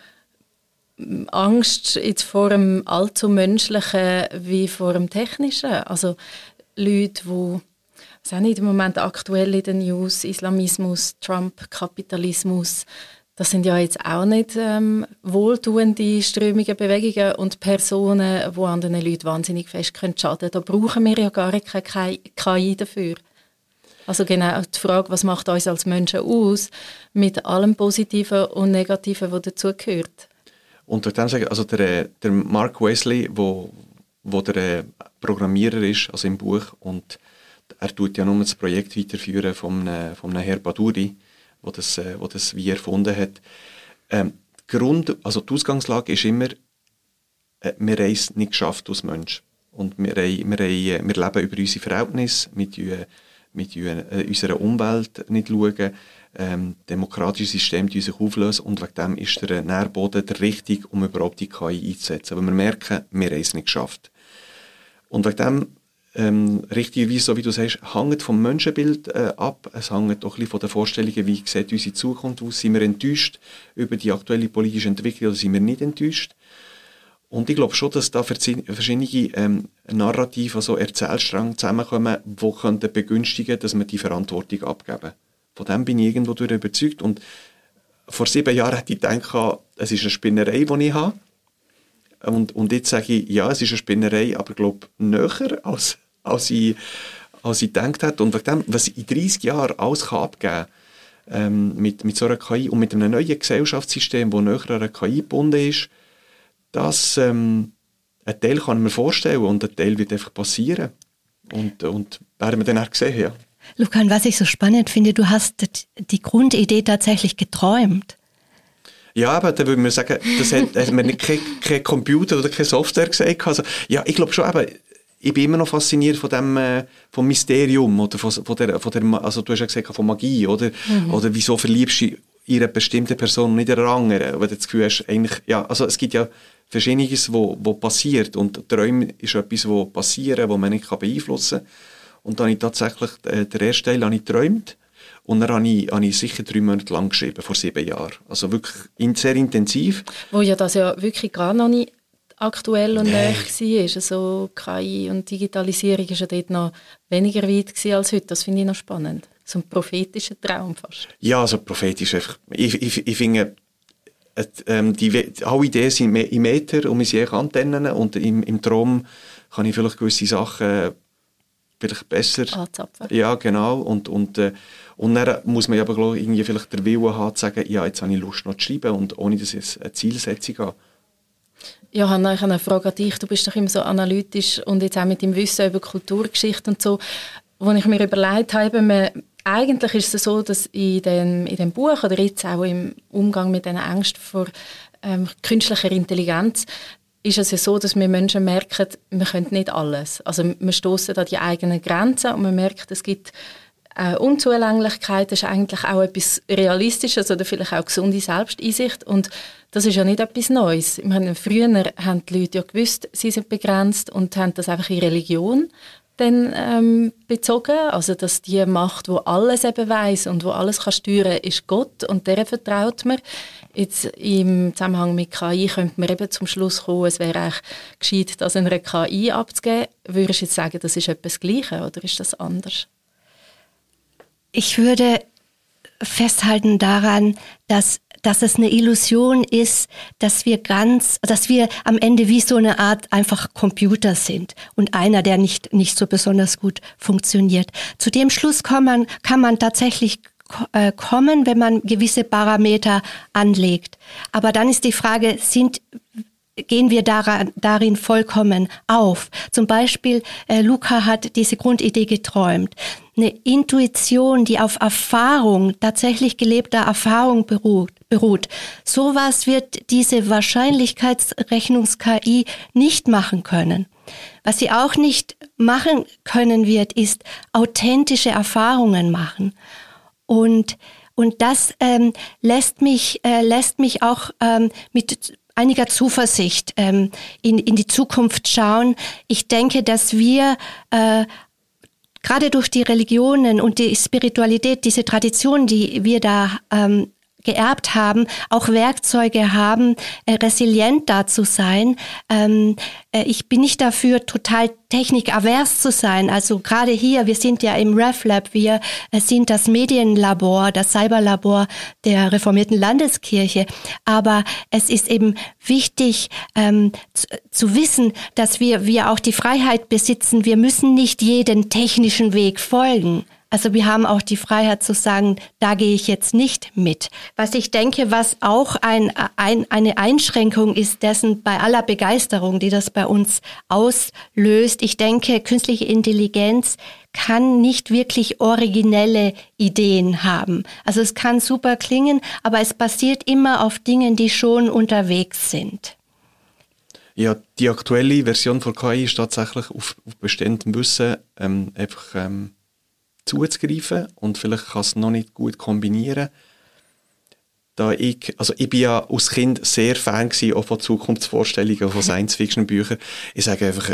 B: Angst jetzt vor dem allzu Menschlichen wie vor dem Technischen. Also Leute, die, was auch nicht im Moment aktuell in den News, Islamismus, Trump, Kapitalismus, das sind ja jetzt auch nicht ähm, wohltuende Strömungen, Bewegungen und Personen, die anderen Leuten wahnsinnig fest schaden können. Da brauchen wir ja gar keine K I dafür. Also genau die Frage, was macht uns als Menschen aus, mit allem Positiven und Negativen, was dazugehört.
D: Und durch dem sagen, also der, der Mark Wesley, wo, wo der Programmierer ist, also im Buch, und er tut ja nur das Projekt weiterführen von einem, von einem Herr Baduri, wo das, wo das wie erfunden hat. Ähm, Grund, also die Ausgangslage ist immer, äh, wir haben es nicht geschafft als Mensch. Und wir, haben, wir, haben, wir leben über unsere Verhältnisse, mit, mit äh, unserer Umwelt nicht schauen, ähm, demokratische Systeme die sich auflösen, und wegen dem ist der Nährboden der richtige, um überhaupt die K I einzusetzen. Aber wir merken, wir haben es nicht geschafft. Und wegen dem, ähm, richtigerweise, so wie du sagst, hängt vom Menschenbild äh, ab. Es hängt auch ein bisschen von den Vorstellungen, wie sieht unsere Zukunft aus. Sind wir enttäuscht über die aktuelle politische Entwicklung oder sind wir nicht enttäuscht? Und ich glaube schon, dass da verschiedene ähm, Narrative, also Erzählstränge zusammenkommen, die könnten begünstigen, dass wir die Verantwortung abgeben. Von dem bin ich irgendwo durch überzeugt. Und vor sieben Jahren hätte ich gedacht, es ist eine Spinnerei, die ich habe. Und, und jetzt sage ich, ja, es ist eine Spinnerei, aber ich glaube, näher, als, als, ich, als ich gedacht habe. Und wegen dem, was ich in dreissig Jahren alles kann abgeben kann, ähm, mit, mit so einer K I und mit einem neuen Gesellschaftssystem, das näher an einer K I gebunden ist, das, ähm, ein Teil kann ich mir vorstellen und ein Teil wird einfach passieren. Und, und werden wir dann auch sehen, ja.
A: Lucan, was ich so spannend finde, du hast die Grundidee tatsächlich geträumt.
D: Ja, aber da würde man sagen, das hat, hat man nicht kein, kein Computer oder keine Software gesagt. Also, ja, ich glaube schon, aber ich bin immer noch fasziniert von dem, äh, vom Mysterium oder von, von der, von der, also du hast ja gesagt, von Magie, oder? Mhm. Oder wieso verliebst du dich in eine bestimmte Person und nicht in eine andere? Weil du das Gefühl hast, eigentlich, ja, also es gibt ja Verschiedenes, wo, wo passiert, und Träume ist etwas, wo passieren, wo man nicht beeinflussen kann. Und dann habe ich tatsächlich, äh, den ersten Teil habe ich geträumt. Und dann habe ich, habe ich sicher drei Monate lang geschrieben, vor sieben Jahren. Also wirklich in, sehr intensiv.
B: Wo ja das ja wirklich gar noch nicht aktuell und nahe war. Also K I und Digitalisierung war ja dort noch weniger weit als heute. Das finde ich noch spannend. So ein prophetischer Traum fast.
D: Ja, also prophetisch einfach. Ich, ich, ich finde, äh, ähm, die, alle Ideen sind im Äther und wir sind Antennen. Und im, im Traum kann ich vielleicht gewisse Sachen vielleicht besser
B: anzapfen.
D: Ja, genau. Und, und, äh, und dann muss man aber glaub, irgendwie vielleicht den Willen haben, zu sagen, ja, jetzt habe ich Lust noch zu schreiben, und ohne dass ich eine Zielsetzung habe.
B: Ja, Hanna, ich habe eine Frage an dich. Du bist doch immer so analytisch und jetzt auch mit dem Wissen über Kulturgeschichte und so, wo ich mir überlegt habe, man, eigentlich ist es so, dass in dem, in dem Buch oder jetzt auch im Umgang mit diesen Ängsten vor ähm, künstlicher Intelligenz, ist es ja so, dass wir Menschen merken, wir können nicht alles. Also wir stoßen an die eigenen Grenzen und man merkt, es gibt äh, Unzulänglichkeit. Das ist eigentlich auch etwas Realistisches oder vielleicht auch gesunde Selbsteinsicht. Und das ist ja nicht etwas Neues. Ich meine, früher haben die Leute ja gewusst, sie sind begrenzt und haben das einfach in Religion dann, ähm, bezogen. Also dass die Macht, die alles eben weiss und die alles kann steuern, ist Gott, und der vertraut man. Jetzt im Zusammenhang mit K I könnte man eben zum Schluss kommen, es wäre eigentlich gescheit, das einer K I abzugeben. Würdest du jetzt sagen, das ist etwas Gleiches oder ist das anders?
A: Ich würde festhalten daran, dass dass es eine Illusion ist, dass wir ganz, dass wir am Ende wie so eine Art einfach Computer sind und einer, der nicht nicht so besonders gut funktioniert. Zu dem Schluss kann man kann man tatsächlich äh, kommen, wenn man gewisse Parameter anlegt. Aber dann ist die Frage, sind gehen wir daran, darin vollkommen auf. Zum Beispiel, äh, Luca hat diese Grundidee geträumt. Eine Intuition, die auf Erfahrung, tatsächlich gelebter Erfahrung beruht. beruht. Sowas wird diese Wahrscheinlichkeitsrechnungs-K I nicht machen können. Was sie auch nicht machen können wird, ist authentische Erfahrungen machen. Und, und das ähm, lässt mich, äh, lässt mich auch ähm, mit einiger Zuversicht ähm, in, in die Zukunft schauen. Ich denke, dass wir äh, gerade durch die Religionen und die Spiritualität, diese Tradition, die wir da ähm, geerbt haben, auch Werkzeuge haben, äh, resilient da zu sein. Ähm, äh, ich bin nicht dafür, total technikavers zu sein. Also gerade hier, wir sind ja im RefLab, wir äh, sind das Medienlabor, das Cyberlabor der Reformierten Landeskirche. Aber es ist eben wichtig ähm, zu, zu wissen, dass wir, wir auch die Freiheit besitzen. Wir müssen nicht jeden technischen Weg folgen. Also wir haben auch die Freiheit zu sagen, da gehe ich jetzt nicht mit. Was ich denke, was auch ein, ein, eine Einschränkung ist dessen bei aller Begeisterung, die das bei uns auslöst. Ich denke, künstliche Intelligenz kann nicht wirklich originelle Ideen haben. Also es kann super klingen, aber es basiert immer auf Dingen, die schon unterwegs sind.
D: Ja, die aktuelle Version von K I ist tatsächlich auf, auf bestehendem Wissen ähm, einfach ähm, zuzugreifen und vielleicht kann es noch nicht gut kombinieren. Da ich, also ich bin ja als Kind sehr Fan gewesen, auch von Zukunftsvorstellungen, von Science-Fiction-Büchern. Ich sage einfach,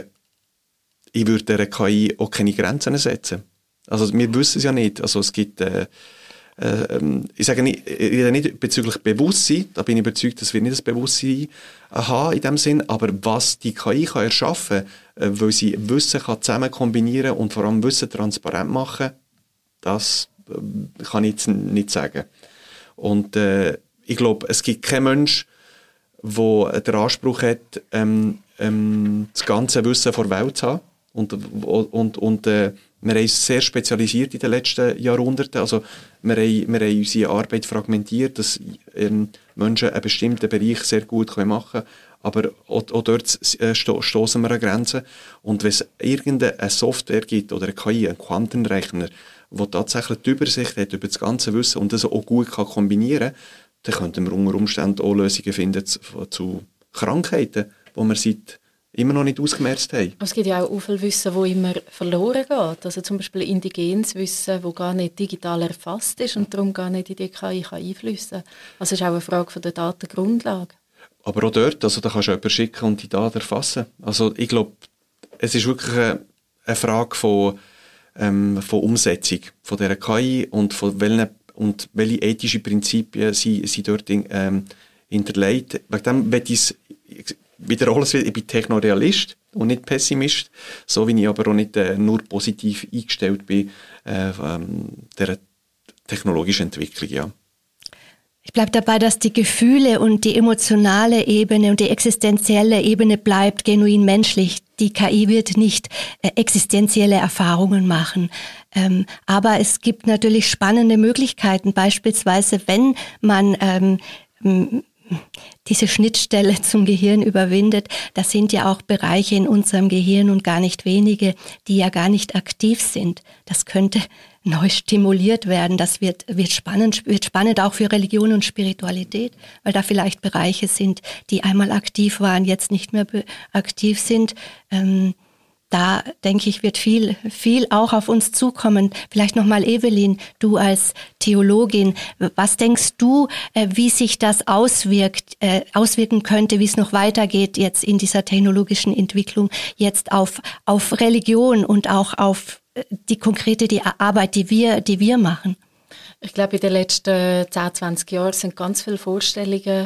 D: ich würde der K I auch keine Grenzen setzen. Also wir wissen es ja nicht. Also es gibt, äh, äh, ich sage nicht, ich rede nicht bezüglich Bewusstsein, da bin ich überzeugt, dass wir nicht das Bewusstsein haben in dem Sinn, aber was die K I kann erschaffen kann, äh, weil sie Wissen kann zusammen kombinieren und vor allem Wissen transparent machen, das äh, kann ich jetzt nicht sagen. Und äh, ich glaube, es gibt keinen Menschen, der den Anspruch hat, ähm, ähm, das ganze Wissen der Welt zu haben. Und, und, und äh, wir haben uns sehr spezialisiert in den letzten Jahrhunderten. Also wir haben, wir haben unsere Arbeit fragmentiert, dass ähm, Menschen einen bestimmten Bereich sehr gut machen können. Aber auch, auch dort äh, sto- stoßen wir an Grenzen. Und wenn es irgendeine Software gibt oder eine K I, einen Quantenrechner, der tatsächlich die Übersicht hat über das ganze Wissen und das auch gut kann kombinieren kann, dann könnten wir unter Umständen auch Lösungen finden zu, zu Krankheiten, die wir seit immer noch nicht ausgemerzt haben.
B: Es gibt ja auch viel Wissen, das immer verloren geht. Also zum Beispiel indigenes Wissen, das gar nicht digital erfasst ist und darum gar nicht in die K I einfließen kann. Also es ist auch eine Frage von der Datengrundlage. Aber
D: auch dort, also da kannst du jemanden schicken und die Daten erfassen. Also ich glaube, es ist wirklich eine, eine Frage von, ähm, von Umsetzung von dieser K I und von welchen, und welche ethischen Prinzipien sie, sie dort in, ähm, hinterlegt. Wegen dem möchte ich es wiederholen, ich bin Technorealist und nicht Pessimist, so wie ich aber auch nicht äh, nur positiv eingestellt bin äh, ähm, der technologischen Entwicklung, ja.
A: Ich bleibe dabei, dass die Gefühle und die emotionale Ebene und die existenzielle Ebene bleibt genuin menschlich. Die K I wird nicht äh, existenzielle Erfahrungen machen. Ähm, aber es gibt natürlich spannende Möglichkeiten, beispielsweise wenn man ähm, m- diese Schnittstelle zum Gehirn überwindet. Das sind ja auch Bereiche in unserem Gehirn und gar nicht wenige, die ja gar nicht aktiv sind. Das könnte neu stimuliert werden. Das wird, wird spannend, wird spannend auch für Religion und Spiritualität, weil da vielleicht Bereiche sind, die einmal aktiv waren, jetzt nicht mehr be- aktiv sind. Ähm, Da, denke ich, wird viel, viel auch auf uns zukommen. Vielleicht nochmal, Evelyn, du als Theologin, was denkst du, wie sich das auswirkt, äh, auswirken könnte, wie es noch weitergeht jetzt in dieser technologischen Entwicklung, jetzt auf, auf Religion und auch auf die konkrete die Arbeit, die wir, die wir machen?
B: Ich glaube, in den letzten zehn, zwanzig Jahren sind ganz viele Vorstellungen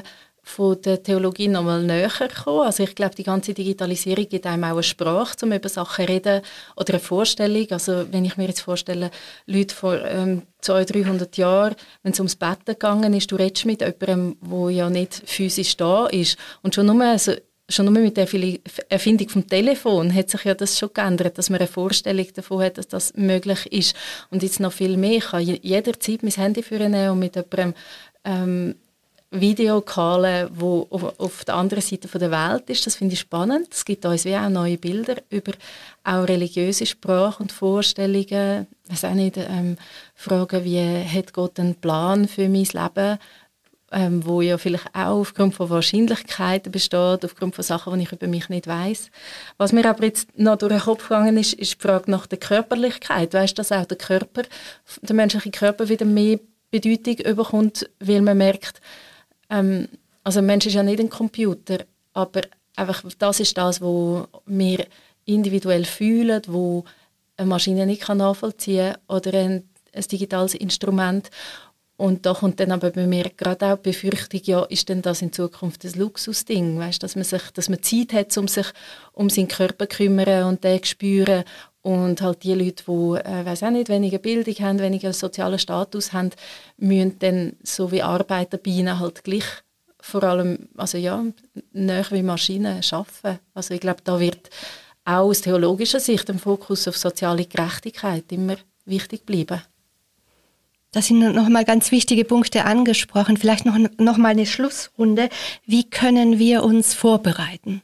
B: von der Theologie noch mal näher kommen. Also ich glaube, die ganze Digitalisierung gibt einem auch eine Sprache, um über Sachen zu reden oder eine Vorstellung. Also wenn ich mir jetzt vorstelle, Leute vor ähm, zweihundert, dreihundert Jahren, wenn es ums Betten gegangen ist, du redest mit jemandem, der ja nicht physisch da ist. Und schon nur, also, schon nur mit der Erfindung vom Telefon hat sich ja das schon geändert, dass man eine Vorstellung davon hat, dass das möglich ist. Und jetzt noch viel mehr. Ich kann jederzeit mein Handy führen und mit jemandem ähm, Videocallen, wo auf, auf der anderen Seite der Welt ist. Das finde ich spannend. Es gibt uns wie auch neue Bilder über auch religiöse Sprache und Vorstellungen. Ich weiß auch nicht, ähm, Fragen wie, hat Gott einen Plan für mein Leben? Ähm, wo ja vielleicht auch aufgrund von Wahrscheinlichkeiten besteht, aufgrund von Sachen, die ich über mich nicht weiss. Was mir aber jetzt noch durch den Kopf gegangen ist, ist die Frage nach der Körperlichkeit. Weißt du, dass auch der Körper, der menschliche Körper wieder mehr Bedeutung bekommt, weil man merkt, ähm, also ein Mensch ist ja nicht ein Computer, aber einfach das ist das, was wir individuell fühlen, wo eine Maschine nicht nachvollziehen kann oder ein, ein digitales Instrument. Und da kommt dann aber bei mir gerade auch die Befürchtung, ja, ist denn das in Zukunft ein Luxusding? Weißt, dass man sich, dass man Zeit hat, um sich um seinen Körper zu kümmern und den zu spüren. Und halt die Leute, die, äh, weiss auch nicht, weniger Bildung haben, weniger sozialen Status haben, müssen dann so wie Arbeiterbienen halt gleich vor allem, also ja, näher wie Maschinen arbeiten. Also ich glaube, da wird auch aus theologischer Sicht der Fokus auf soziale Gerechtigkeit immer wichtig bleiben.
A: Da sind noch mal ganz wichtige Punkte angesprochen. Vielleicht noch, noch mal eine Schlussrunde. Wie können wir uns vorbereiten?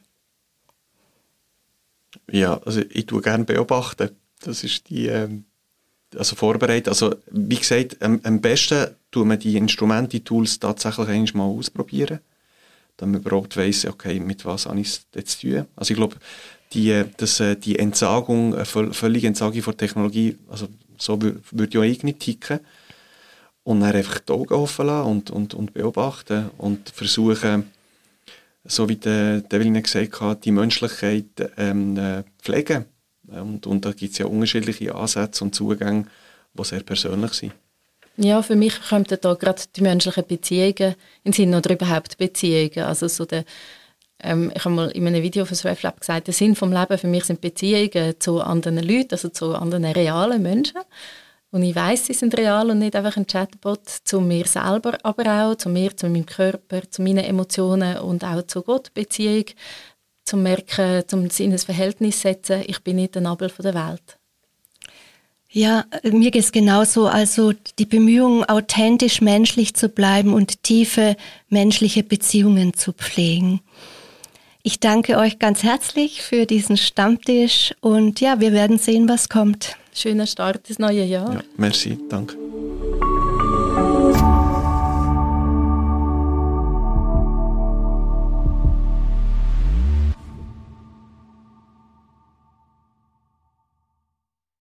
D: Ja, also ich tue gerne beobachten. Das ist die, ähm, also vorbereiten. Also wie gesagt, am, am besten tun wir die Instrumente, die Tools tatsächlich einmal ausprobieren, damit man überhaupt weiss, okay, mit was habe ich es jetzt zu tun. Also ich glaube, die, dass, die Entsagung, eine völlige Entsagung von Technologie, also so würde ja ich nicht ticken. Und dann einfach die Augen offen lassen und, und, und beobachten und versuchen, so wie der Evelyn gesagt hat, die Menschlichkeit ähm, äh, pflegen. Und, und da gibt es ja unterschiedliche Ansätze und Zugänge, die sehr persönlich sind.
B: Ja, für mich kommen da gerade die menschlichen Beziehungen in den Sinn oder überhaupt Beziehungen. Also so der, ähm, ich habe mal in einem Video für das RefLab gesagt, der Sinn des Lebens für mich sind Beziehungen zu anderen Leuten, also zu anderen realen Menschen. Und ich weiss, sie sind real und nicht einfach ein Chatbot, zu mir selber, aber auch zu mir, zu meinem Körper, zu meinen Emotionen und auch zu Gott, Beziehung, zum Merken, zum sie in ein Verhältnis setzen, ich bin nicht der Nabel der Welt.
A: Ja, mir geht es genauso. Also die Bemühungen, authentisch menschlich zu bleiben und tiefe menschliche Beziehungen zu pflegen. Ich danke euch ganz herzlich für diesen Stammtisch und ja, wir werden sehen, was kommt.
B: Schöner Start ins neue Jahr.
D: Ja, merci, danke.